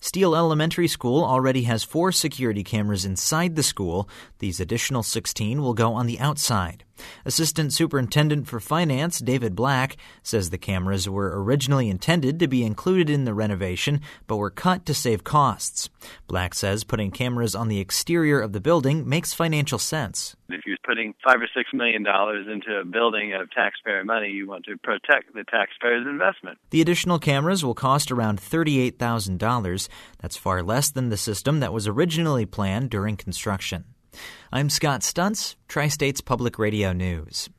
Steele Elementary School already has 4 security cameras inside the school. These additional 16 will go on the outside. Assistant Superintendent for Finance David Black says the cameras were originally intended to be included in the renovation, but were cut to save costs. Black says putting cameras on the exterior of the building makes financial sense. If you're putting $5 or $6 million into a building of taxpayer money, you want to protect the taxpayer's investment. The additional cameras will cost around $38,000. That's far less than the system that was originally planned during construction. I'm Scott Stuntz, Tri-States Public Radio News.